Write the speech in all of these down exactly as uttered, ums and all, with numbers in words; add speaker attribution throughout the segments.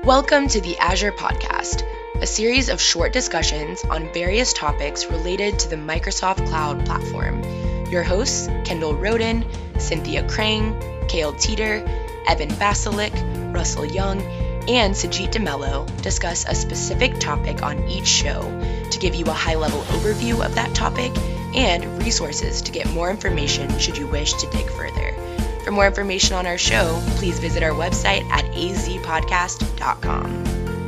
Speaker 1: Welcome to the Azure Podcast, a series of short discussions on various topics related to the Microsoft Cloud Platform. Your hosts, Kendall Roden, Cynthia Krang, Cale Teeter, Evan Basilick, Russell Young, and Sajid DeMello discuss a specific topic on each show to give you a high-level overview of that topic and resources to get more information should you wish to dig further. For more information on our show, please visit our website at a z podcast dot com.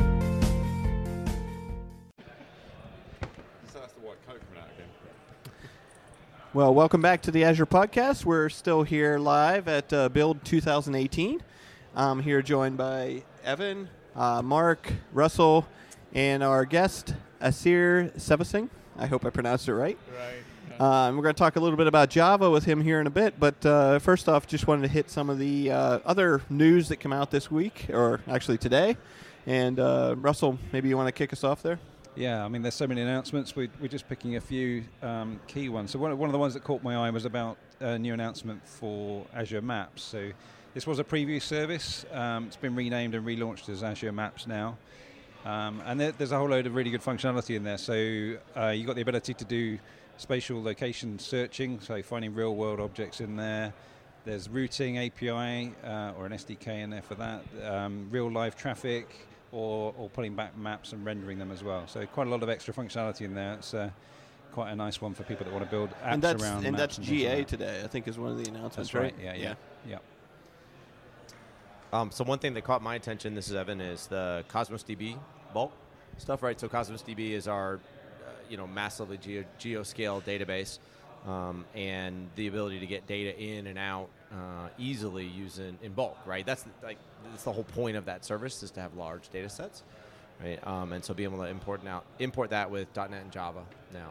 Speaker 2: Well, welcome back to the Azure Podcast. We're still here live at uh, Build two thousand eighteen. I'm here joined by Evan, uh, Mark, Russell, and our guest, Asir Sevasing. I hope I pronounced it right.
Speaker 3: Right.
Speaker 2: Um, we're going to talk a little bit about Java with him here in a bit, but uh, first off, just wanted to hit some of the uh, other news that come out this week, or actually today. And uh, Russell, maybe you want to kick us off there?
Speaker 3: Yeah, I mean, there's so many announcements. We, we're just picking a few um, key ones. So one, one of the ones that caught my eye was about a new announcement for Azure Maps. So this was a preview service. Um, it's been renamed and relaunched as Azure Maps now. Um, and there, there's a whole load of really good functionality in there. So uh, you've got the ability to do spatial location searching, so finding real-world objects in there. There's routing A P I uh, or an S D K in there for that. Um, real live traffic, or, or pulling back maps and rendering them as well. So quite a lot of extra functionality in there. It's uh, quite a nice one for people that want to build apps
Speaker 2: and that's,
Speaker 3: around
Speaker 2: and
Speaker 3: maps.
Speaker 2: that's G A like today, I think, is one of the announcements.
Speaker 3: That's right. Yeah, yeah, yeah.
Speaker 4: yeah. Um, so one thing that caught my attention, this is Evan, is the Cosmos D B bulk stuff, right? So Cosmos D B is our you know, massively geo, geo-scale database, um, and the ability to get data in and out uh, easily using in bulk, right? That's like that's the whole point of that service, is to have large data sets, right? Um, and so be able to import now import that with .dot net and Java now.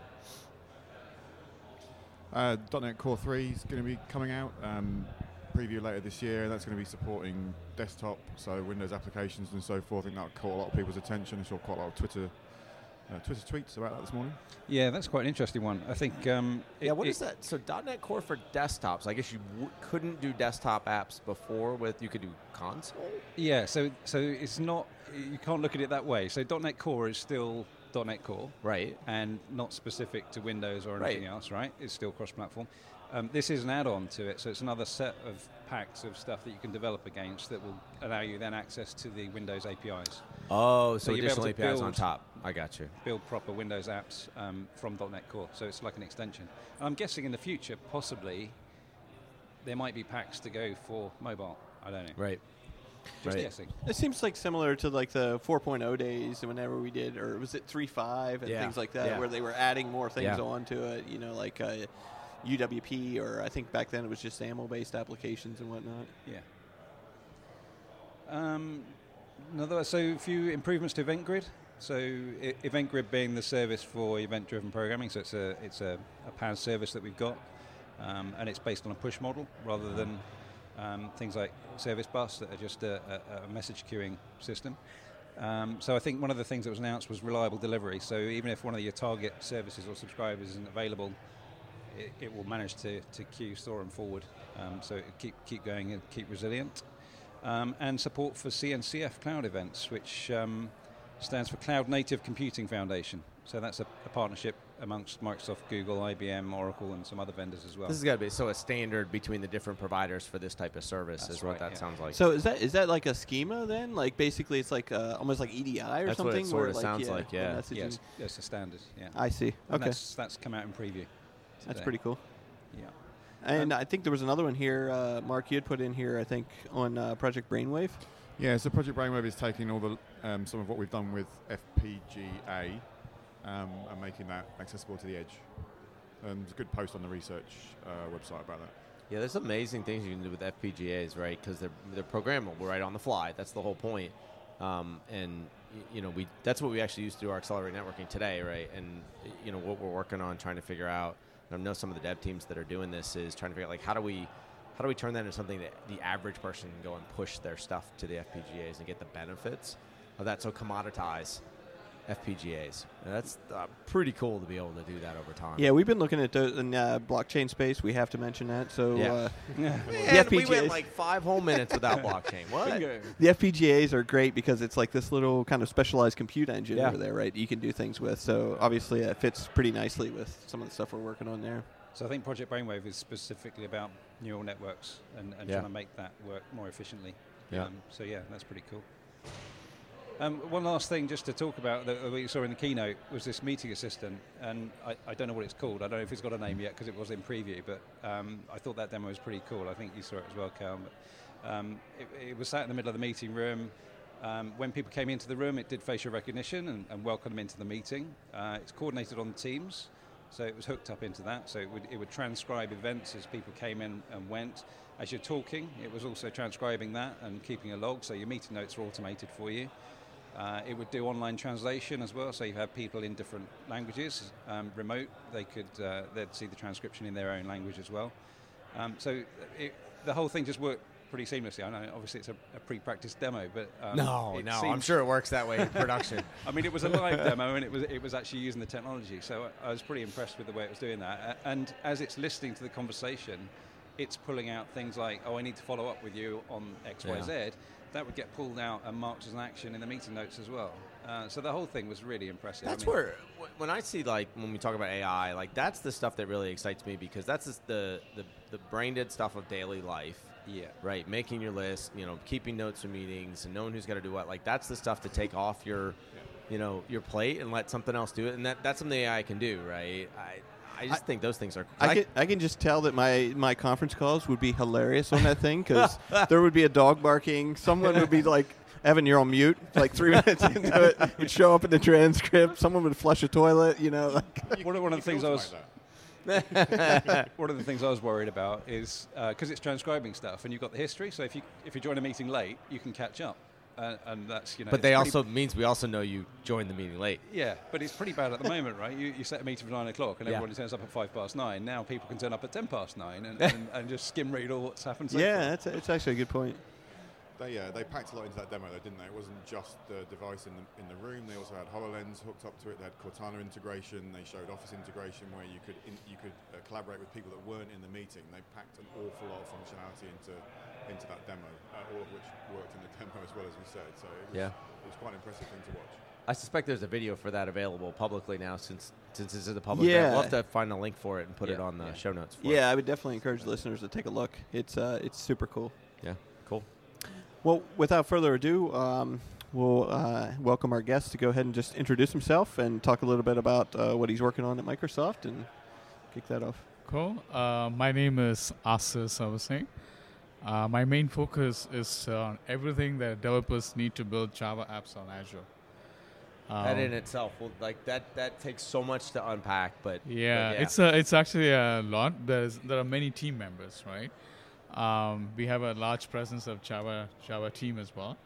Speaker 5: Uh, .dot net Core three is going to be coming out, um, preview later this year, and that's going to be supporting desktop, so Windows applications and so forth. I think that caught a lot of people's attention. I saw quite a lot of Twitter Uh, Twitter tweets about that this morning.
Speaker 3: Yeah, that's quite an interesting one. I think. Um,
Speaker 4: yeah,
Speaker 3: it,
Speaker 4: what
Speaker 3: it
Speaker 4: is that? So .dot net Core for desktops. I guess you w- couldn't do desktop apps before. With you could do console.
Speaker 3: Yeah, so so it's not. You can't look at it that way. So .dot net Core is still .dot net Core,
Speaker 4: right,
Speaker 3: and not specific to Windows or anything
Speaker 4: right.
Speaker 3: else, right? It's still cross-platform. Um, this is an add-on to it, so it's another set of packs of stuff that you can develop against that will allow you then access to the Windows A P Is.
Speaker 4: Oh,
Speaker 3: so,
Speaker 4: so additional A P Is
Speaker 3: build,
Speaker 4: on top. I got you.
Speaker 3: Build proper Windows apps um, from .dot net Core, so it's like an extension. I'm guessing in the future, possibly, there might be packs to go for mobile. I don't know.
Speaker 4: Right.
Speaker 3: Just
Speaker 4: right.
Speaker 3: guessing.
Speaker 2: It seems like similar to like the four point oh days whenever we did, or was it three point five and
Speaker 4: yeah.
Speaker 2: things like that,
Speaker 4: yeah.
Speaker 2: where they were adding more things
Speaker 4: yeah.
Speaker 2: onto it, you know, like uh, U W P, or I think back then it was just SAML-based applications and whatnot.
Speaker 3: Yeah. Um, another, so a few improvements to Event Grid. So I- Event Grid being the service for event-driven programming, so it's a it's a, a P A S service that we've got, um, and it's based on a push model rather than um, things like Service Bus that are just a, a, a message queuing system. Um, so I think one of the things that was announced was reliable delivery. So even if one of your target services or subscribers isn't available, it, it will manage to, to queue, store, and forward. Um, so keep keep going and keep resilient. Um, and support for C N C F Cloud Events, which um, stands for Cloud Native Computing Foundation. So that's a, a partnership amongst Microsoft, Google, I B M, Oracle, and some other vendors as well.
Speaker 4: This has got to be so a standard between the different providers for this type of service.
Speaker 3: That's
Speaker 4: is what
Speaker 3: right,
Speaker 4: that
Speaker 3: yeah.
Speaker 4: sounds like.
Speaker 2: So is that is that like a schema then? Like basically it's like uh, almost like E D I or
Speaker 4: That's what
Speaker 2: something?
Speaker 4: it sorta
Speaker 2: where, like,
Speaker 4: sounds
Speaker 2: yeah,
Speaker 4: like, yeah.
Speaker 2: messaging-
Speaker 3: Yes, yes, the standard. Yeah,
Speaker 2: I see.
Speaker 3: And
Speaker 2: Okay,
Speaker 3: that's, that's come out in preview.
Speaker 2: that's
Speaker 3: today.
Speaker 2: pretty cool.
Speaker 3: Yeah.
Speaker 2: And
Speaker 3: Um,
Speaker 2: I think there was another one here, uh, Mark, you had put in here, I think, on uh, Project Brainwave.
Speaker 5: Yeah, so Project Brainwave is taking all the um, some of what we've done with F P G A um, and making that accessible to the edge. And there's a good post on the research uh, website about that.
Speaker 4: Yeah, there's amazing things you can do with F P G As, right? Because they're they're programmable right on the fly. That's the whole point. Um, and y- you know, we that's what we actually use to do our accelerate networking today, right? And y- you know, what we're working on trying to figure out. And I know some of the dev teams that are doing this is trying to figure out like how do we how do we turn that into something that the average person can go and push their stuff to the F P G As and get the benefits of that. So commoditize F P G As. And that's uh, pretty cool to be able to do that over time.
Speaker 2: Yeah, we've been looking at the in, uh, blockchain space. We have to mention that. So
Speaker 4: Yeah.
Speaker 2: uh,
Speaker 4: Man,
Speaker 2: the
Speaker 4: we
Speaker 2: F P G As,
Speaker 4: went like five whole minutes without blockchain. What?
Speaker 2: the F P G As are great because it's like this little kind of specialized compute engine
Speaker 4: Yeah.
Speaker 2: over there, right? You can do things with. So obviously it fits pretty nicely with some of the stuff we're working on there.
Speaker 3: So I think Project Brainwave is specifically about neural networks and, and
Speaker 4: Yeah.
Speaker 3: trying to make that work more efficiently.
Speaker 4: Yeah.
Speaker 3: Um, so yeah, that's pretty cool. Um, one last thing just to talk about that we saw in the keynote was this meeting assistant, and I, I don't know what it's called. I don't know if it's got a name yet because it was in preview, but um, I thought that demo was pretty cool. I think you saw it as well, Cal. But, um, it, it was sat in the middle of the meeting room. Um, when people came into the room, it did facial recognition and, and welcomed them into the meeting. Uh, it's coordinated on Teams, so it was hooked up into that. So it would, it would transcribe events as people came in and went. As you're talking, it was also transcribing that and keeping a log, so your meeting notes are automated for you. Uh, it would do online translation as well, so you have people in different languages, um, remote. They could uh, they'd see the transcription in their own language as well. Um, so it, the whole thing just worked pretty seamlessly. I know, obviously, it's a, a pre-practiced demo, but um,
Speaker 4: No,
Speaker 3: it
Speaker 4: no, I'm
Speaker 3: seems-
Speaker 4: sure it works that way in production.
Speaker 3: I mean, it was a live demo, and it was it was actually using the technology. So I was pretty impressed with the way it was doing that. A- And as it's listening to the conversation, it's pulling out things like, "Oh, I need to follow up with you on X, Y,
Speaker 4: Yeah.
Speaker 3: Z." That would get pulled out and marked as an action in the meeting notes as well. Uh, so the whole thing was really impressive.
Speaker 4: That's
Speaker 3: I mean,
Speaker 4: where, wh- when I see, like, when we talk about A I, like, that's the stuff that really excites me because that's just the, the, the brain dead stuff of daily life.
Speaker 3: Yeah.
Speaker 4: Right, making your list, you know, keeping notes from meetings and knowing who's got to do what. Like, that's the stuff to take off your, you know, your plate and let something else do it. And that, that's something A I can do, right? I I just
Speaker 2: I-
Speaker 4: think those things are.
Speaker 2: I can, I can just tell that my, my conference calls would be hilarious on that thing because there would be a dog barking. Someone would be like, Evan, you're on mute. Like three minutes into it, it would show up in the transcript. Someone would flush a toilet, you know. Like,
Speaker 3: One of, one of the
Speaker 5: You
Speaker 3: things
Speaker 5: can
Speaker 3: I was
Speaker 5: automate that.
Speaker 3: one of the things I was worried about is because it's transcribing stuff, and you've got the history. So if you if you join a meeting late, you can catch up, uh, and that's you know.
Speaker 4: but
Speaker 3: it's
Speaker 4: they
Speaker 3: pretty-
Speaker 4: also means we also know you joined the meeting late.
Speaker 3: Yeah, but it's pretty bad at the moment, right? You, you set a meeting for nine o'clock, and
Speaker 4: Yeah.
Speaker 3: everybody turns up at five past nine. Now people can turn up at ten past nine and, and, and just skim read all what's happened. So
Speaker 2: yeah,
Speaker 3: far.
Speaker 2: that's it's actually a good point.
Speaker 5: They, uh, they packed a lot into that demo, though, didn't they? It wasn't just the device in the, in the room. They also had HoloLens hooked up to it. They had Cortana integration. They showed Office integration, where you could in, you could uh, collaborate with people that weren't in the meeting. They packed an awful lot of functionality into into that demo, uh, all of which worked in the demo as well, as we said. So it was,
Speaker 4: Yeah.
Speaker 5: it was quite an impressive thing to watch.
Speaker 4: I suspect there's a video for that available publicly now since since it's in the public.
Speaker 2: Yeah.
Speaker 4: We'll have to find a link for it and put it
Speaker 3: Yeah,
Speaker 4: on the
Speaker 3: yeah.
Speaker 4: show notes. For
Speaker 2: Yeah, I would definitely encourage listeners to take a look. It's uh, it's super cool.
Speaker 4: It. Yeah. Cool.
Speaker 2: Well, without further ado, um, we'll uh, welcome our guest to go ahead and just introduce himself and talk a little bit about uh, what he's working on at Microsoft and kick that off.
Speaker 6: Cool. Uh, my name is Asis Avasing. Uh, my main focus is on everything that developers need to build Java apps on Azure.
Speaker 4: that
Speaker 6: Um,
Speaker 4: in itself, will, like that, that takes so much to unpack. But
Speaker 6: Yeah,
Speaker 4: but
Speaker 6: it's a, it's actually a lot. There's there are many team members, right? Um, we have a large presence of Java Java team as well.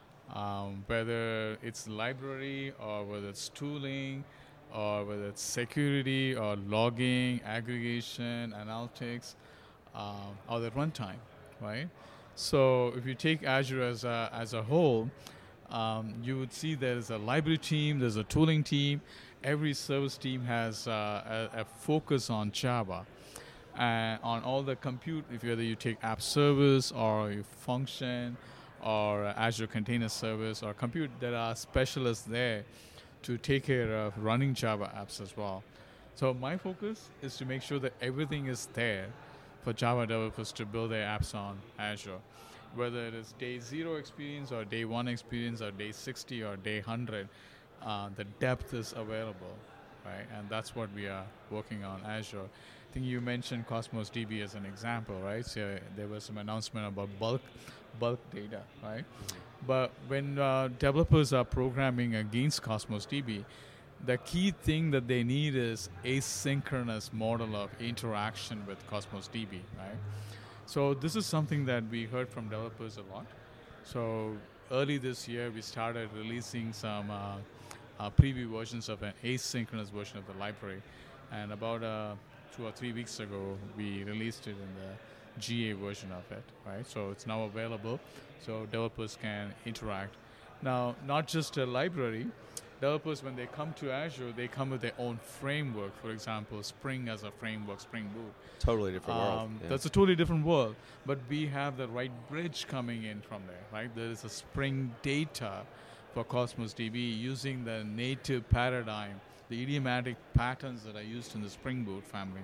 Speaker 6: Um, whether it's library or whether it's tooling or whether it's security or logging, aggregation, analytics, um, or the runtime, right? So if you take Azure as a, as a whole, um, you would see there's a library team, there's a tooling team. Every service team has uh, a, a focus on Java. And on all the compute, if whether you take app service or you function or Azure Container Service or compute, there are specialists there to take care of running Java apps as well. So my focus is to make sure that everything is there for Java developers to build their apps on Azure. Whether it is day zero experience or day one experience or day sixty or day one hundred, uh, the depth is available, right? And that's what we are working on Azure. I think you mentioned Cosmos D B as an example, right? So there was some announcement about bulk bulk data, right? But when uh, developers are programming against Cosmos D B, the key thing that they need is asynchronous model of interaction with Cosmos D B, right? So this is something that we heard from developers a lot. So early this year, we started releasing some uh, uh, preview versions of an asynchronous version of the library. And about uh, two or three weeks ago, we released it in the G A version of it, right? So it's now available, so developers can interact. Now, not just a library, developers, when they come to Azure, they come with their own framework. For example, Spring as a framework, Spring Boot.
Speaker 4: Totally different world.
Speaker 6: Um,
Speaker 4: Yeah.
Speaker 6: That's a totally different world. But we have the right bridge coming in from there, right? There is a Spring data for Cosmos D B using the native paradigm, the idiomatic patterns that are used in the Spring Boot family.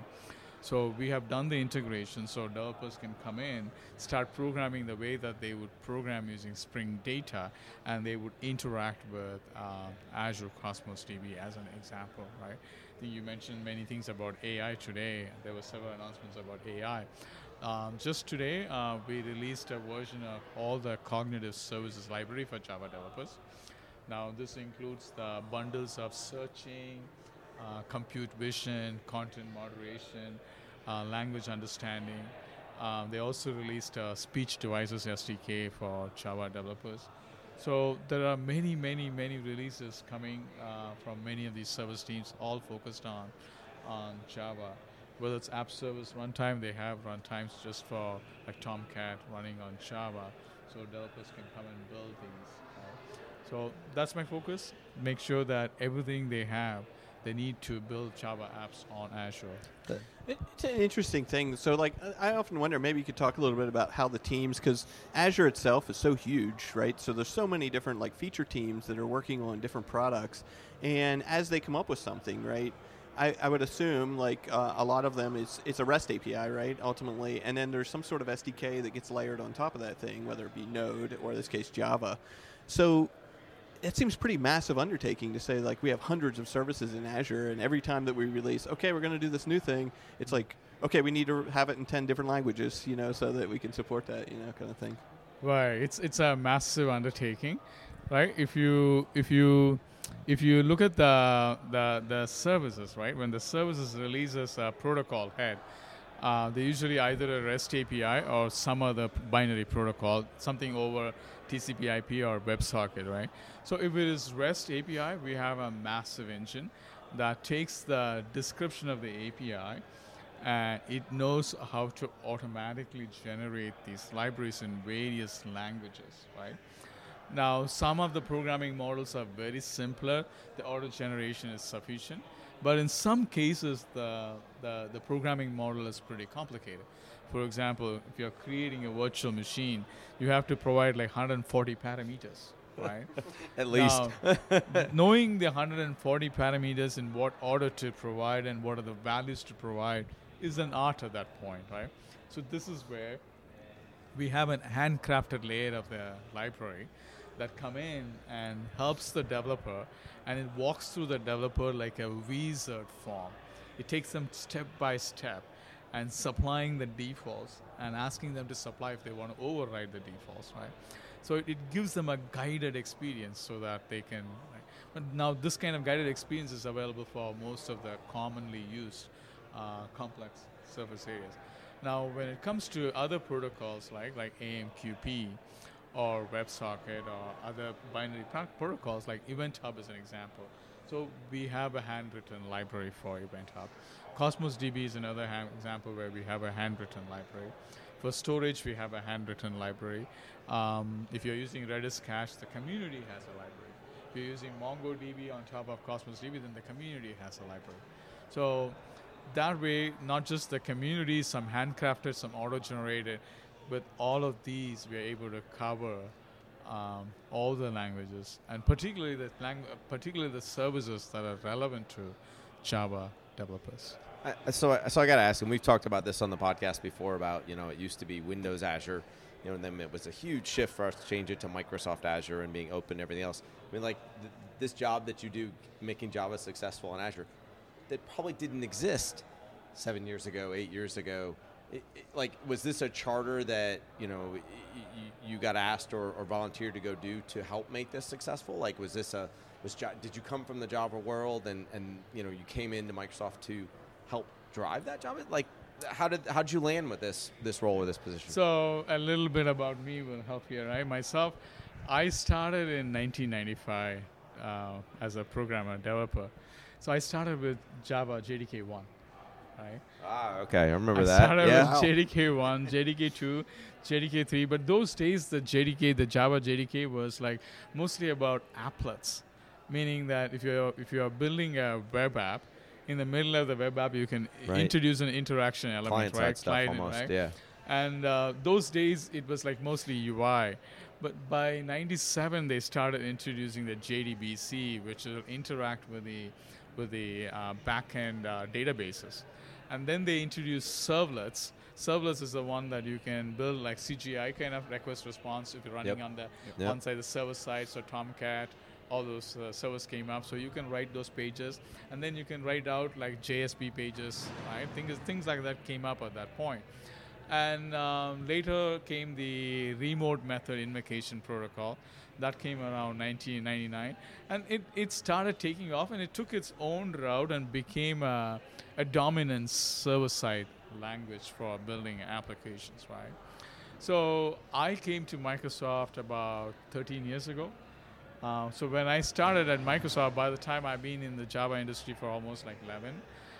Speaker 6: So we have done the integration so developers can come in, start programming the way that they would program using Spring data, and they would interact with uh, Azure Cosmos D B as an example, right? I think you mentioned many things about A I today. There were several announcements about A I. Um, just today, uh, we released a version of all the cognitive services library for Java developers. Now, this includes the bundles of searching, uh, compute vision, content moderation, uh, language understanding. Um, they also released a speech devices S D K for Java developers. So there are many, many, many releases coming uh, from many of these service teams, all focused on, on Java. Whether it's app service runtime, they have runtimes just for like Tomcat running on Java, so developers can come and build these. Right? So that's my focus. Make sure that everything they have, they need to build Java apps on Azure.
Speaker 2: It- It's an interesting thing. So, like, I I often wonder, maybe you could talk a little bit about how the teams, because Azure itself is so huge, right? So there's so many different, like, feature teams that are working on different products. And as they come up with something, right, I, I would assume, like, uh, a lot of them, is it's a REST A P I, right, ultimately. And then there's some sort of S D K that gets layered on top of that thing, whether it be Node or, in this case, Java. So it seems pretty massive undertaking to say, like, we have hundreds of services in Azure, and every time that we release, okay, we're going to do this new thing, it's like, okay, we need to have it in ten different languages, you know, so that we can support that, you know, kind of thing.
Speaker 6: Right. It's it's a massive undertaking, right? If you if you if you look at the the the services, right? When the services releases a protocol head, uh, they usually either a REST A P I or some other binary protocol, something over T C P I P or WebSocket, right? So if it is REST A P I, we have a massive engine that takes the description of the A P I and it knows how to automatically generate these libraries in various languages, right? Now, some of the programming models are very simpler. The auto generation is sufficient. But in some cases, the, the, the programming model is pretty complicated. For example, if you're creating a virtual machine, you have to provide like one hundred forty parameters, right?
Speaker 4: At least.
Speaker 6: Now, knowing the one hundred forty parameters and what order to provide and what are the values to provide is an art at that point, right? So this is where we have a handcrafted layer of the library that come in and helps the developer, and it walks through the developer like a wizard form. It takes them step by step and supplying the defaults and asking them to supply if they want to override the defaults, right? So it, it gives them a guided experience so that they can, right? But now this kind of guided experience is available for most of the commonly used uh, complex surface areas. Now, when it comes to other protocols like, like A M Q P or WebSocket or other binary pro- protocols like Event Hub is an example. So we have a handwritten library for Event Hub. Cosmos D B is another ha- example where we have a handwritten library. For storage, we have a handwritten library. Um, if you're using Redis Cache, the community has a library. If you're using MongoDB on top of Cosmos D B, then the community has a library. So that way, not just the community, some handcrafted, some auto-generated, with all of these, we are able to cover um, all the languages, and particularly the lang- particularly the services that are relevant to Java developers.
Speaker 4: I, so, I- so I got to ask, and we've talked about this on the podcast before about, you know, it used to be Windows Azure, you know, and then it was a huge shift for us to change it to Microsoft Azure and being open and everything else. I mean, like, th- this job that you do, making Java successful in Azure, that probably didn't exist seven years ago, eight years ago. It, it, like, was this a charter that, you know, y- y- you got asked or, or volunteered to go do to help make this successful? Like, was this a, was jo- did you come from the Java world and, and, you know, you came into Microsoft to help drive that Java? Like, how did, how did you land with this, this role or this position?
Speaker 6: So a little bit about me will help here, right? Myself, I started in nineteen ninety-five uh, as a programmer, developer. So I started with Java J D K one, right?
Speaker 4: Ah, okay, I remember
Speaker 6: I
Speaker 4: that.
Speaker 6: started
Speaker 4: Yeah.
Speaker 6: with J D K one, J D K two, J D K three, but those days the J D K, the Java J D K was like mostly about applets, meaning that if you're if you're building a web app, in the middle of the web app you can
Speaker 4: Right.
Speaker 6: introduce an interaction element,
Speaker 4: Client-side
Speaker 6: right?
Speaker 4: stuff
Speaker 6: Client,
Speaker 4: almost,
Speaker 6: right?
Speaker 4: yeah.
Speaker 6: And uh, those days it was like mostly U I, but by ninety-seven they started introducing the J D B C, which will interact with the with the uh, backend uh, databases, and then they introduced servlets. Servlets is the one that you can build like C G I kind of request response if you're running
Speaker 4: Yep.
Speaker 6: on the
Speaker 4: Yep.
Speaker 6: on side the server side. So Tomcat, all those uh, servers came up, so you can write those pages, and then you can write out like J S P pages. Right, things things like that came up at that point. And um, later came the remote method invocation protocol. That came around nineteen ninety-nine. And it, it started taking off, and it took its own route and became a, a dominant server-side language for building applications, right? So I came to Microsoft about thirteen years ago. Uh, so when I started at Microsoft, by the time I've been in the Java industry for almost like eleven,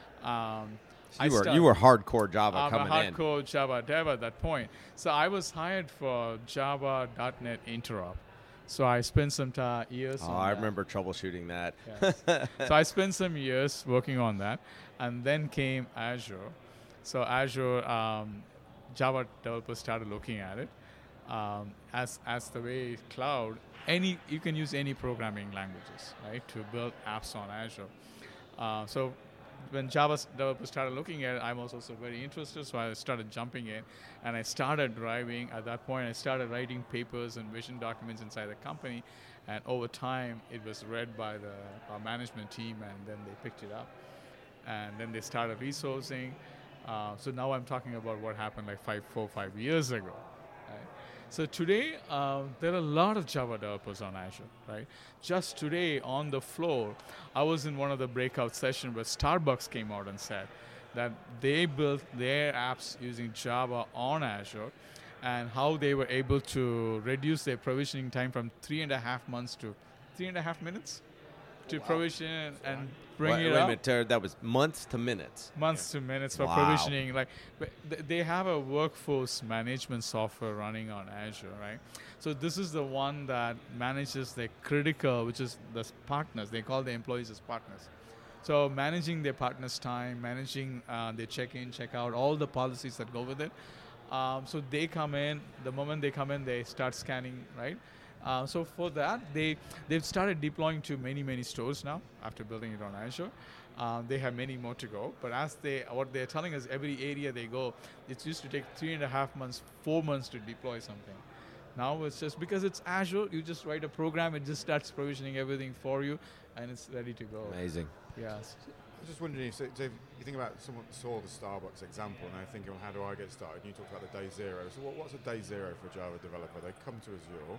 Speaker 6: um,
Speaker 4: So
Speaker 6: I
Speaker 4: you were
Speaker 6: start-
Speaker 4: you were hardcore Java
Speaker 6: I'm
Speaker 4: coming
Speaker 6: a
Speaker 4: in.
Speaker 6: hardcore Java dev at that point. So I was hired for Java dot net Interop. So I spent some ta- years
Speaker 4: Oh,
Speaker 6: on
Speaker 4: I
Speaker 6: that.
Speaker 4: remember troubleshooting that.
Speaker 6: Yes. So I spent some years working on that. And then came Azure. So Azure, um, Java developers started looking at it. Um, as, as the way cloud, any you can use any programming languages, right, to build apps on Azure. Uh, so when Java developers started looking at it, I was also very interested, so I started jumping in, and I started driving. At that point, I started writing papers and vision documents inside the company, and over time, it was read by the our management team, and then they picked it up, and then they started resourcing. Uh, so now I'm talking about what happened like five, four, five years ago. Right? So today, uh, there are a lot of Java developers on Azure, right? Just today on the floor, I was in one of the breakout sessions where Starbucks came out and said that they built their apps using Java on Azure, and how they were able to reduce their provisioning time from three and a half months to three and a half minutes to provision and bring
Speaker 4: wait,
Speaker 6: it
Speaker 4: wait a
Speaker 6: up.
Speaker 4: minute, Ter- that was months to minutes.
Speaker 6: Months to minutes for
Speaker 4: Wow.
Speaker 6: provisioning. Like but th- they have a workforce management software running on Azure, right? So this is the one that manages the critical, which is the s- partners. They call the employees as partners. So managing their partners' time, managing uh, their check-in, check-out, all the policies that go with it. Um, so they come in. The moment they come in, they start scanning, right? Uh, so for that, they they've started deploying to many many stores now after building it on Azure. Uh, they have many more to go, but as they what they're telling us, every area they go, it used to take three and a half months, four months to deploy something. Now it's just because it's Azure, you just write a program, it just starts provisioning everything for you, and it's ready to go.
Speaker 4: Amazing.
Speaker 6: Yes.
Speaker 5: I was just wondering if, so, so if you think about someone saw the Starbucks example and they're thinking, well, how do I get started? And you talked about the day zero. So what, what's a day zero for a Java developer? They come to Azure.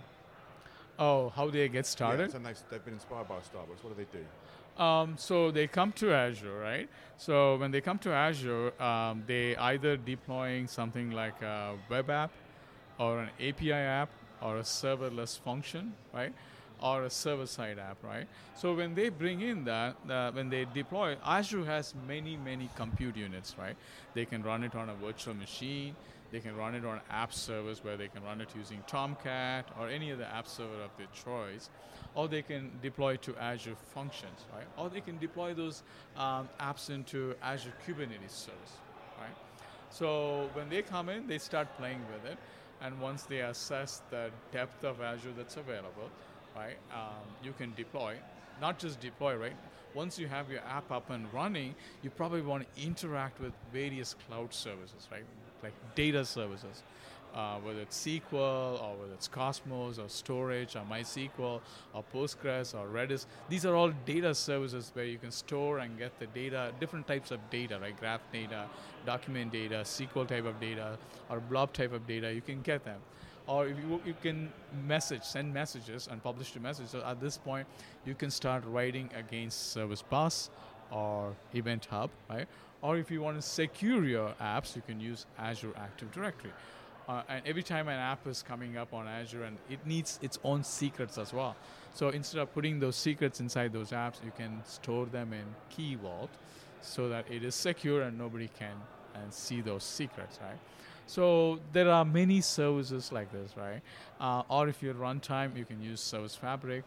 Speaker 6: Oh, how they get started?
Speaker 5: Yes, and they've, they've been inspired by Starbucks. What do they do?
Speaker 6: Um, so they come to Azure, right? So when they come to Azure, um, they either deploying something like a web app or an A P I app or a serverless function, right? Or a server-side app, right? So when they bring in that, uh, when they deploy, Azure has many, many compute units, right? They can run it on a virtual machine. They can run it on app servers where they can run it using Tomcat or any other app server of their choice. Or they can deploy to Azure Functions, right? Or they can deploy those um, apps into Azure Kubernetes service, right? So when they come in, they start playing with it. And once they assess the depth of Azure that's available, right, um, you can deploy. Not just deploy, right? Once you have your app up and running, you probably want to interact with various cloud services, right? Like data services, uh, whether it's S Q L or whether it's Cosmos or storage or MySQL or Postgres or Redis. These are all data services where you can store and get the data, different types of data, right? Graph data, document data, S Q L type of data, or blob type of data. You can get them. Or if you, you can message, send messages and publish the message. So at this point, you can start writing against Service Bus or Event Hub, right? Or if you want to secure your apps, you can use Azure Active Directory. Uh, and every time an app is coming up on Azure, and it needs its own secrets as well. So instead of putting those secrets inside those apps, you can store them in Key Vault so that it is secure and nobody can and see those secrets, right? So there are many services like this, right? Uh, or if you're runtime, you can use Service Fabric.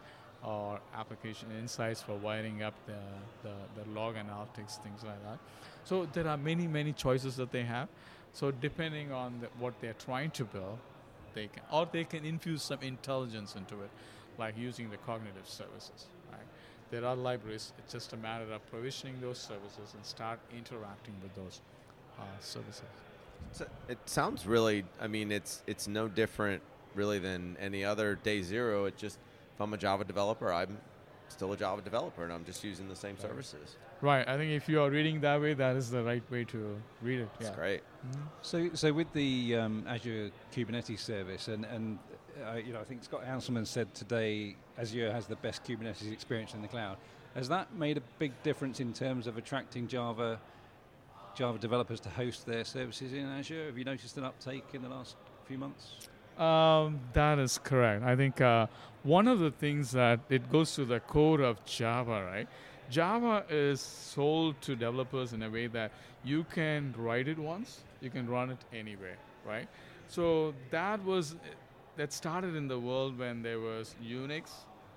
Speaker 6: or application insights for wiring up the, the, the log analytics, things like that. So there are many, many choices that they have. So depending on the, what they're trying to build, they can, or they can infuse some intelligence into it, like using the cognitive services. Right? There are libraries. It's just a matter of provisioning those services and start interacting with those uh, services.
Speaker 4: So it sounds really, I mean, it's it's no different really than any other day zero. It just, if I'm a Java developer, I'm still a Java developer, and I'm just using the same right. services.
Speaker 6: Right. I think if you are reading that way, that is the right way to read it.
Speaker 4: That's
Speaker 6: yeah.
Speaker 4: great.
Speaker 3: Mm-hmm. So, so with the um, Azure Kubernetes service, and and uh, you know, I think Scott Hanselman said today, Azure has the best Kubernetes experience in the cloud. Has that made a big difference in terms of attracting Java Java developers to host their services in Azure? Have you noticed an uptake in the last few months?
Speaker 6: Um, that is correct. I think uh, one of the things that it goes to the core of Java, right? Java is sold to developers in a way that you can write it once, you can run it anywhere, right? So that was, that started in the world when there was Unix,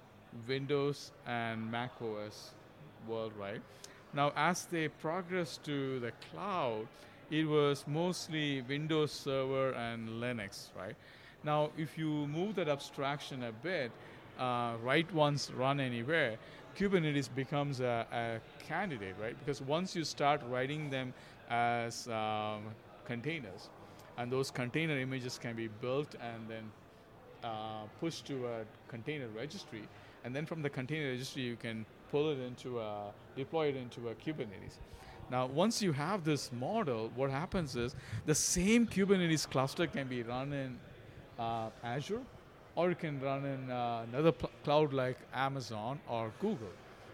Speaker 6: Windows, and Mac O S world, right? Now, as they progressed to the cloud, it was mostly Windows Server and Linux, right? Now, if you move that abstraction a bit, uh, write once, run anywhere, Kubernetes becomes a, a candidate, right? Because once you start writing them as um, containers, and those container images can be built and then uh, pushed to a container registry, and then from the container registry you can pull it into a, deploy it into a Kubernetes. Now, once you have this model, what happens is the same Kubernetes cluster can be run in uh, Azure, or it can run in uh, another pl- cloud like Amazon or Google.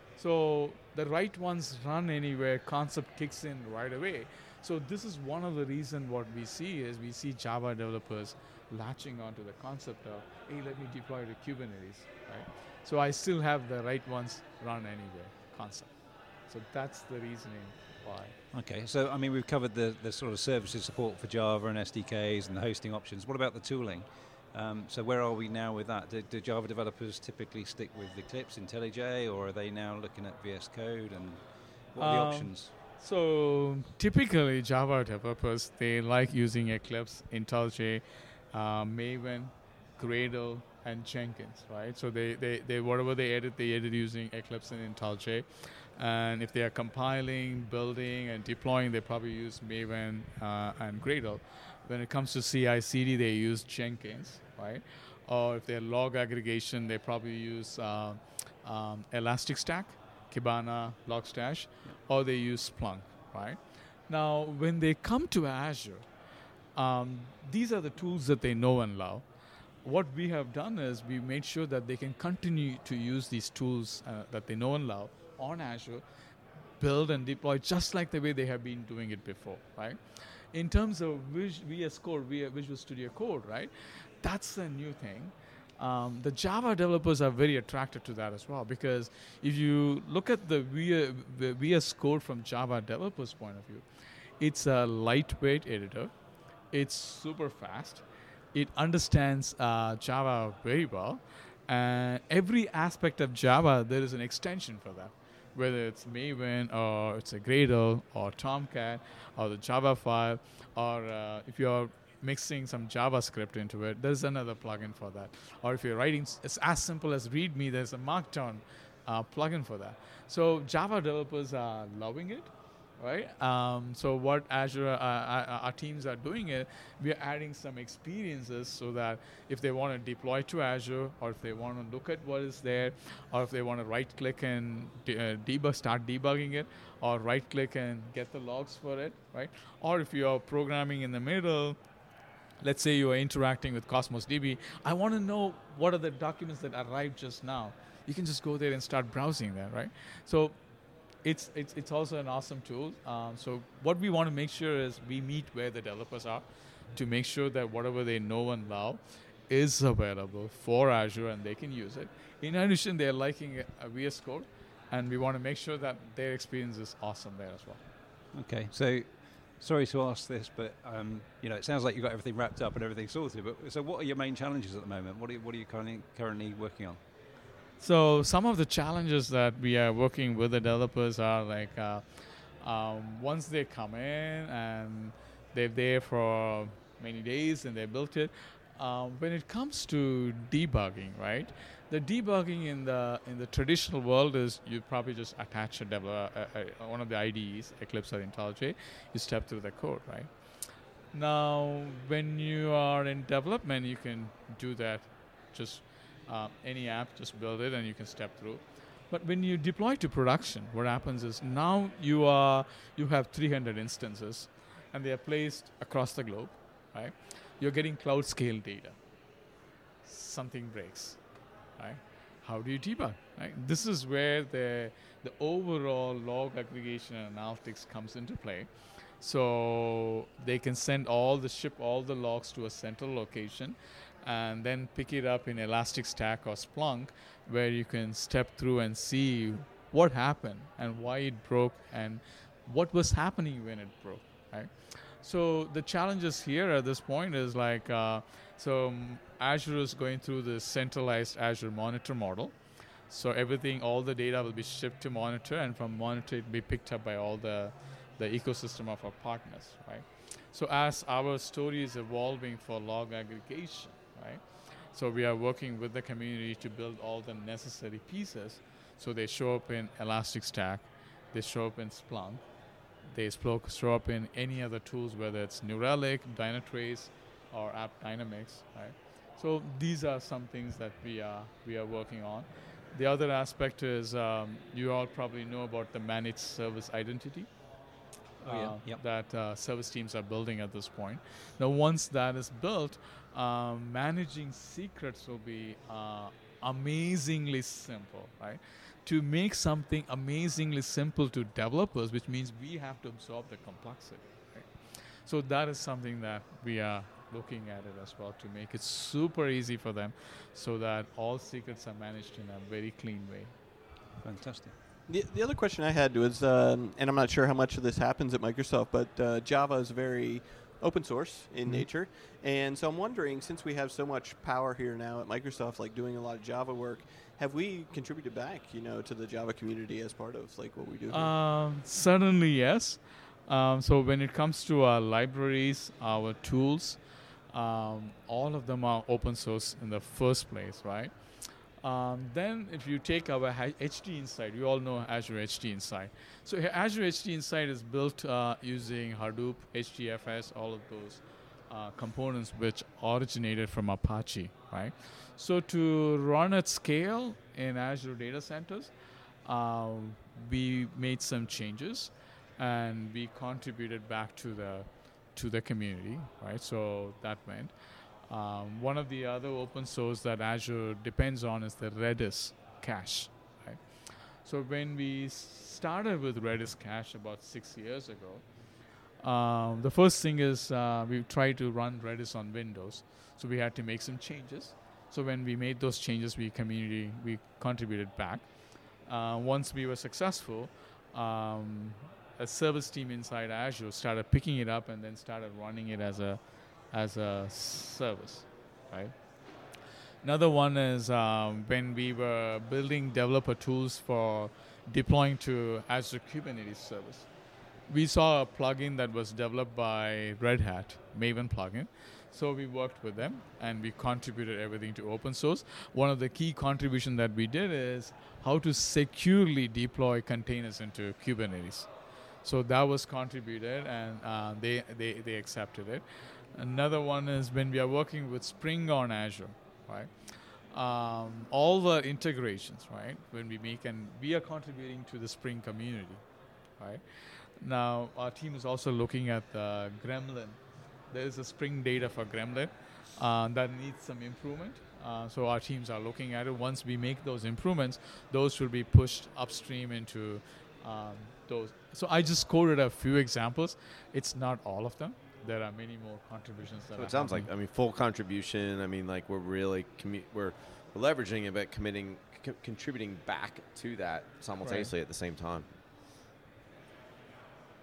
Speaker 6: So the right ones run anywhere concept kicks in right away. So this is one of the reasons what we see is we see Java developers latching onto the concept of, hey, let me deploy to Kubernetes, right? So I still have the right ones run anywhere concept. So that's the reasoning why.
Speaker 3: Okay, so I mean we've covered the, the sort of services support for Java and S D Ks and the hosting options. What about the tooling? Um, so where are we now with that? Do, do Java developers typically stick with Eclipse, IntelliJ, or are they now looking at V S Code, and what are um, the options?
Speaker 6: So typically Java developers, they like using Eclipse, IntelliJ, uh, Maven, Gradle, and Jenkins, right? So they, they, they whatever they edit, they edit using Eclipse and IntelliJ. And if they are compiling, building, and deploying, they probably use Maven uh, and Gradle. When it comes to C I C D, they use Jenkins, right? Or if they're log aggregation, they probably use uh, um, Elasticstack, Kibana, Logstash, yeah. or they use Splunk, right? Now, when they come to Azure, um, these are the tools that they know and love. What we have done is we made sure that they can continue to use these tools uh, that they know and love on Azure, build and deploy just like the way they have been doing it before, right? In terms of V S Code, Visual Studio Code, right? That's the new thing. Um, the Java developers are very attracted to that as well, because if you look at the V S Code from Java developers' point of view, it's a lightweight editor. It's super fast. It understands uh, Java very well. And every aspect of Java, there is an extension for that. Whether it's Maven, or it's a Gradle, or Tomcat, or the Java file, or uh, if you're mixing some JavaScript into it, there's another plugin for that. Or if you're writing, it's as simple as README, there's a Markdown uh, plugin for that. So Java developers are loving it, right? Um, so what Azure, uh, our, our teams are doing it, we are adding some experiences so that if they want to deploy to Azure, or if they want to look at what is there, or if they want to right-click and de- uh, debug, start debugging it, or right-click and get the logs for it, right? Or if you are programming in the middle, let's say you are interacting with Cosmos D B, I want to know what are the documents that arrived just now. You can just go there and start browsing there, right? So It's, it's it's also an awesome tool. Um, so what we want to make sure is we meet where the developers are to make sure that whatever they know and love is available for Azure and they can use it. In addition, they're liking a V S Code, and we want to make sure that their experience is awesome there as well.
Speaker 3: Okay, so sorry to ask this, but um, you know, it sounds like you've got everything wrapped up and everything sorted. But so, what are your main challenges at the moment? What are you, what are you currently currently working on?
Speaker 6: So some of the challenges that we are working with the developers are like uh, um, once they come in and they're there for many days and they built it. Um, when it comes to debugging, right? The debugging in the in the traditional world is you probably just attach a develop, uh, uh, one of the I D Es, Eclipse or IntelliJ, you step through the code, right? Now, when you are in development, you can do that. Just uh, any app, just build it and you can step through. But when you deploy to production, what happens is now you are you have three hundred instances, and they are placed across the globe, right? You're getting cloud scale data. Something breaks, right? How do you debug? Right? This is where the the overall log aggregation and analytics comes into play. So they can send all the ship all the logs to a central location, and then pick it up in Elasticstack or Splunk, where you can step through and see what happened and why it broke and what was happening when it broke, right? So the challenges here at this point is like, uh, so um, Azure is going through the centralized Azure Monitor model. So everything, all the data will be shipped to Monitor, and from Monitor it will be picked up by all the, the ecosystem of our partners, right? So as our story is evolving for log aggregation, right? So we are working with the community to build all the necessary pieces. So they show up in Elasticstack, they show up in Splunk, they show up in any other tools, whether it's New Relic, Dynatrace, or AppDynamics, right? So these are some things that we are we are working on. The other aspect is um, you all probably know about the managed service identity.
Speaker 3: Oh, yeah.
Speaker 6: Uh,
Speaker 3: Yep.
Speaker 6: that uh, service teams are building at this point. Now, once that is built, um, managing secrets will be uh, amazingly simple, right? To make something amazingly simple to developers, which means we have to absorb the complexity, right? So that is something that we are looking at it as well, to make it super easy for them so that all secrets are managed in a very clean way.
Speaker 3: Fantastic.
Speaker 2: The, the other question I had was, um, and I'm not sure how much of this happens at Microsoft, but uh, Java is very open source in mm-hmm. nature. And so I'm wondering, since we have so much power here now at Microsoft, like doing a lot of Java work, have we contributed back, you know, to the Java community as part of like what we do?
Speaker 6: Um, certainly, yes. Um, so when it comes to our libraries, our tools, um, all of them are open source in the first place, right? Um, then if you take our H D Insight, you all know Azure H D Insight. So Azure H D Insight is built uh, using Hadoop, H D F S, all of those uh, components which originated from Apache, right? So to run at scale in Azure data centers, uh, we made some changes and we contributed back to the to the community, right? So that went. Um, one of the other open source that Azure depends on is the Redis cache, right? So when we started with Redis cache about six years ago, um, the first thing is uh, we tried to run Redis on Windows. So we had to make some changes. So when we made those changes, we community, we contributed back. Uh, once we were successful, um, a service team inside Azure started picking it up and then started running it as a as a service, right? Another one is um, when we were building developer tools for deploying to Azure Kubernetes service. We saw a plugin that was developed by Red Hat, Maven plugin. So we worked with them and we contributed everything to open source. One of the key contributions that we did is how to securely deploy containers into Kubernetes. So that was contributed and uh, they, they, they accepted it. Another one is when we are working with Spring on Azure, right? Um, all the integrations, right? When we make, and we are contributing to the Spring community, right? Now, our team is also looking at the Gremlin. There is a Spring data for Gremlin uh, that needs some improvement. Uh, so our teams are looking at it. Once we make those improvements, those will be pushed upstream into um, those. So I just quoted a few examples. It's not all of them. There are many more contributions that
Speaker 4: so
Speaker 6: are
Speaker 4: it sounds
Speaker 6: happening.
Speaker 4: like, I mean, full contribution. I mean, like we're really, commu- we're leveraging it, but committing, co- contributing back to that simultaneously right. at the same time.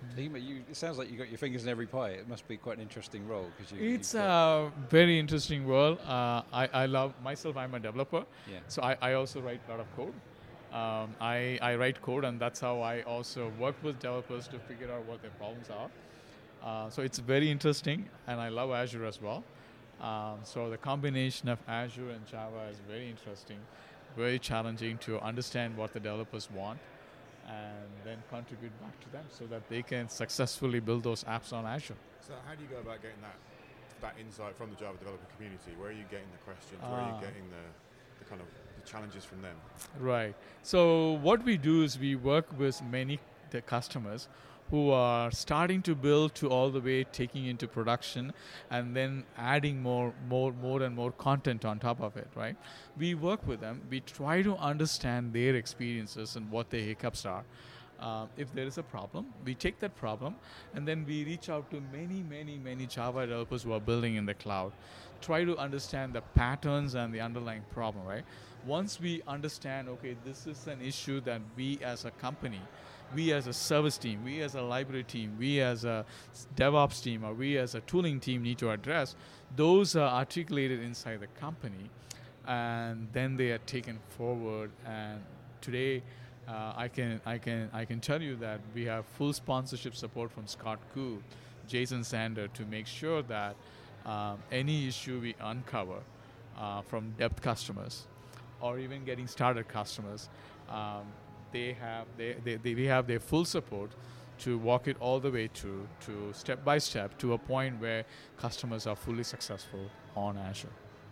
Speaker 3: So you, you, it sounds like you got your fingers in every pie. It must be quite an interesting role because you.
Speaker 6: It's
Speaker 3: you've got-
Speaker 6: a very interesting world. Uh, I, I love myself. I'm a developer,
Speaker 3: Yeah.
Speaker 6: so I, I also write a lot of code. Um, I, I write code, and that's how I also work with developers to figure out what their problems are. Uh, so it's very interesting, and I love Azure as well. Um, so the combination of Azure and Java is very interesting, very challenging to understand what the developers want, and then contribute back to them so that they can successfully build those apps on Azure.
Speaker 5: So how do you go about getting that that insight from the Java developer community? Where are you getting the questions? Where are you
Speaker 6: Ah.
Speaker 5: getting the, the kind of the challenges from them?
Speaker 6: Right. So what we do is we work with many the customers who are starting to build to all the way taking into production and then adding more more more and more content on top of it, right? We work with them. We try to understand their experiences and what their hiccups are. Uh, if there is a problem, we take that problem and then we reach out to many, many, many Java developers who are building in the cloud. Try to understand the patterns and the underlying problem, right? Once we understand, okay, this is an issue that we as a company, we as a service team, we as a library team, we as a s- DevOps team, or we as a tooling team need to address, those are articulated inside the company, and then they are taken forward. And today, uh, I can I can I can tell you that we have full sponsorship support from Scott Koo, Jason Sander, to make sure that um, any issue we uncover uh, from depth customers, or even getting started customers, um, they have they, they, they we have their full support to walk it all the way to to step by step to a point where customers are fully successful on Azure.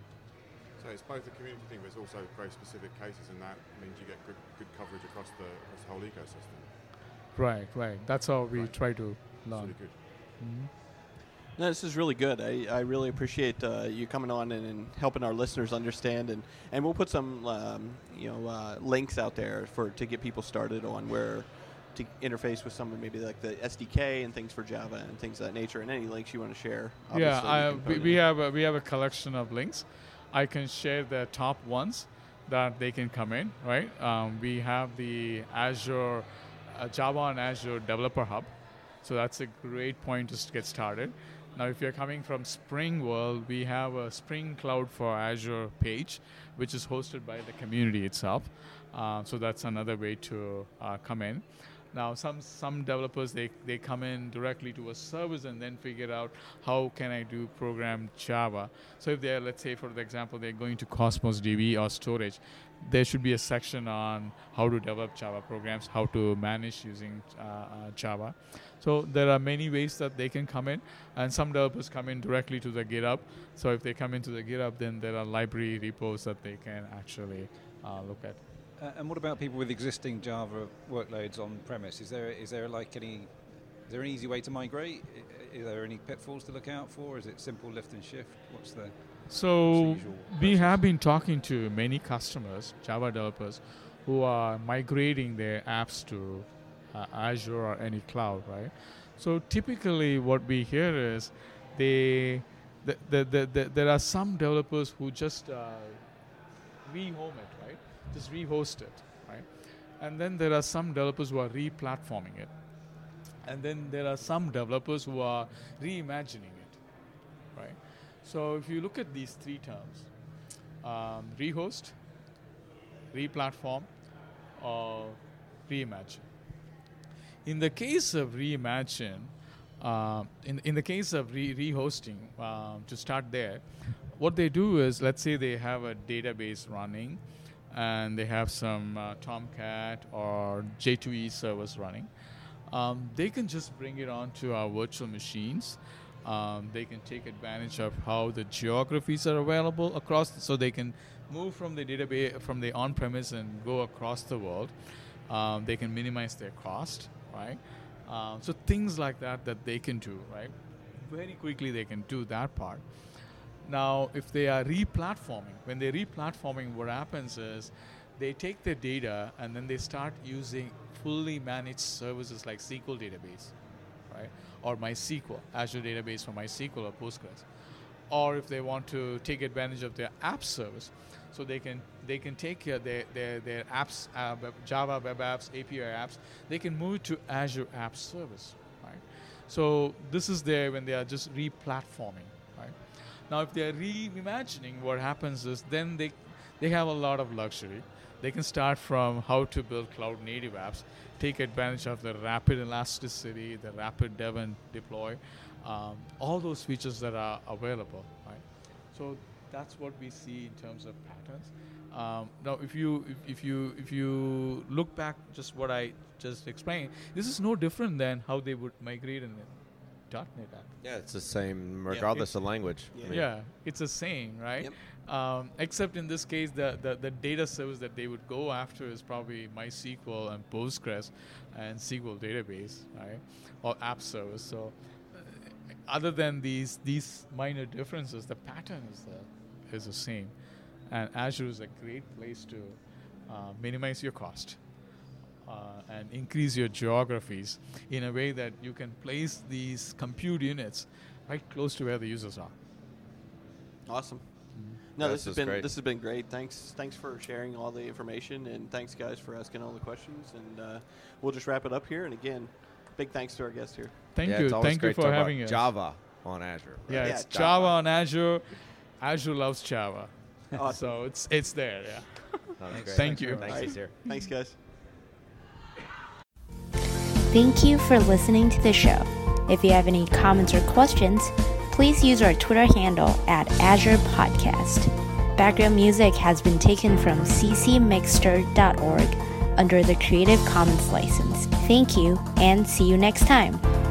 Speaker 5: So it's both a community thing, but it's also very specific cases, and that means you get good, good coverage across the, across the whole ecosystem.
Speaker 6: Right, right. That's how we
Speaker 5: Right.
Speaker 6: try to
Speaker 5: It's
Speaker 6: learn.
Speaker 5: really good.
Speaker 6: Mhm.
Speaker 2: No, this is really good. I, I really appreciate uh, you coming on and, and helping our listeners understand, and, and we'll put some um, you know uh, links out there for to get people started on where to interface with someone, maybe like the S D K and things for Java and things of that nature, and any links you want to share.
Speaker 6: Yeah,
Speaker 2: obviously,
Speaker 6: I,
Speaker 2: can put
Speaker 6: we,
Speaker 2: it
Speaker 6: we
Speaker 2: in.
Speaker 6: have a, we have a collection of links. I can share the top ones that they can come in. Right, um, we have the Azure uh, Java and Azure Developer Hub, so that's a great point to s- get started. Now, if you're coming from Spring World, we have a Spring Cloud for Azure page, which is hosted by the community itself. Uh, so that's another way to uh, come in. Now, some some developers, they, they come in directly to a service and then figure out how can I do program Java. So if they're, let's say, for the example, they're going to Cosmos D B or storage, there should be a section on how to develop Java programs, how to manage using uh, uh, Java. So there are many ways that they can come in, and some developers come in directly to the GitHub. So if they come into the GitHub, then there are library repos that they can actually uh, look at.
Speaker 3: Uh, and what about people with existing Java workloads on premise? Is there is there like any is there an easy way to migrate? I- Is there any pitfalls to look out for? Is it simple lift and shift? What's the
Speaker 6: So
Speaker 3: usual
Speaker 6: we
Speaker 3: process?
Speaker 6: have been talking to many customers, Java developers, who are migrating their apps to uh, Azure or any cloud, right? So typically, what we hear is they, the, the, the, the, there are some developers who just uh, rehome it, right? Just rehost it, right? And then there are some developers who are re-platforming it, and then there are some developers who are reimagining it, right? So if you look at these three terms, um, rehost, replatform, or reimagine. In the case of reimagine, uh, in, in the case of re- rehosting, um, to start there, what they do is, let's say they have a database running, and they have some uh, Tomcat or J two E servers running. Um, they can just bring it onto our virtual machines. Um, they can take advantage of how the geographies are available across, so they can move from the database, from the on-premise and go across the world. Um, they can minimize their cost, right? Um, so things like that that they can do, right? Very quickly they can do that part. Now, if they are re-platforming, when they're re-platforming, what happens is they take their data and then they start using fully managed services like S Q L database, right? Or MySQL, Azure database for MySQL or Postgres. Or if they want to take advantage of their app service, so they can they can take uh, their, their their apps, uh, web, Java web apps, A P I apps, they can move it to Azure App Service, right? So this is there when they are just re-platforming, right? Now, if they are reimagining, what happens is then they they have a lot of luxury. They can start from how to build cloud-native apps, take advantage of the rapid elasticity, the rapid dev and deploy, um, all those features that are available, right? So that's what we see in terms of patterns. Um, now, if you if, if you if you look back, just what I just explained, this is no different than how they would migrate in the .NET app.
Speaker 4: Yeah, it's the same regardless
Speaker 6: yeah.
Speaker 4: of language.
Speaker 2: Yeah.
Speaker 4: I mean,
Speaker 6: Yeah, it's the same, right?
Speaker 2: Yep.
Speaker 6: Um, except in this case, the, the, the data service that they would go after is probably MySQL and Postgres and S Q L database, right? Or app service. So, uh, other than these these minor differences, the pattern is the is the same. And Azure is a great place to uh, minimize your cost uh, and increase your geographies in a way that you can place these compute units right close to where the users are.
Speaker 2: Awesome. No,
Speaker 4: Yeah,
Speaker 2: this
Speaker 4: this
Speaker 2: has
Speaker 4: is
Speaker 2: been
Speaker 4: great.
Speaker 2: this has been great. Thanks, thanks for sharing all the information, and thanks guys for asking all the questions. And uh, we'll just wrap it up here. And again, big thanks to our guest here.
Speaker 6: Thank
Speaker 4: yeah,
Speaker 6: you.
Speaker 4: it's always
Speaker 6: Thank you
Speaker 4: great to
Speaker 6: for
Speaker 4: talk about
Speaker 6: having us.
Speaker 4: Java on Azure. right?
Speaker 6: Yeah,
Speaker 2: Yeah,
Speaker 6: it's
Speaker 2: Java.
Speaker 6: Java on Azure. Azure loves Java.
Speaker 2: Awesome.
Speaker 6: So it's it's there, yeah.
Speaker 4: Oh, that's great.
Speaker 6: Thank you.
Speaker 4: Thanks,
Speaker 2: Alright.
Speaker 4: Yasir.
Speaker 2: Thanks, guys.
Speaker 7: Thank you for listening to the show. If you have any comments or questions, please use our Twitter handle at Azure Podcast. Background music has been taken from c c mixter dot org under the Creative Commons license. Thank you, and see you next time.